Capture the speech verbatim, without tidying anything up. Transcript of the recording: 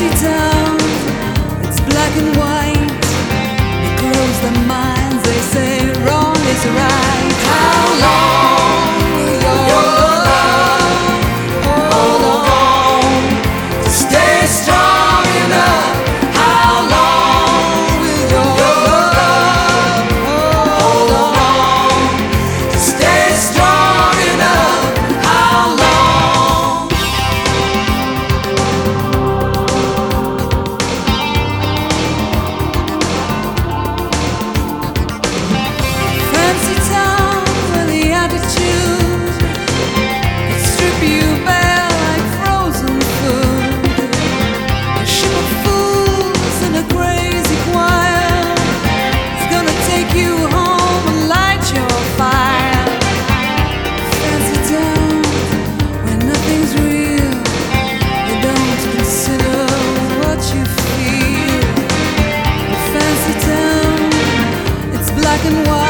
fancy town, it's black and white. They close their minds, they say wrong is right. How long will your love hold on to stay strong enough? How long will your love hold on to stay strong enough? How long? Fancy town with the attitude that strip you bare like frozen food. A ship of fools and a crazy choir is gonna take you home and light your fire. Fancy town where nothing's real, you don't consider what you feel. Fancy town, it's black and white.